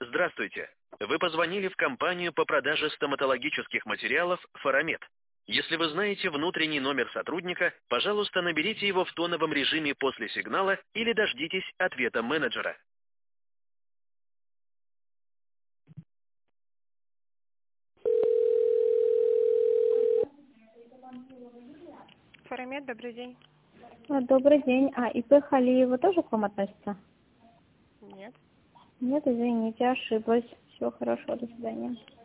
Здравствуйте. Вы позвонили в компанию по продаже стоматологических материалов «Фарамед». Если вы знаете внутренний номер сотрудника, пожалуйста, наберите его в тоновом режиме после сигнала или дождитесь ответа менеджера. Фарамед, добрый день. Добрый день. ИП Халиева тоже к вам относится? Нет. Нет, извините, ошиблась. Всего хорошего, до свидания.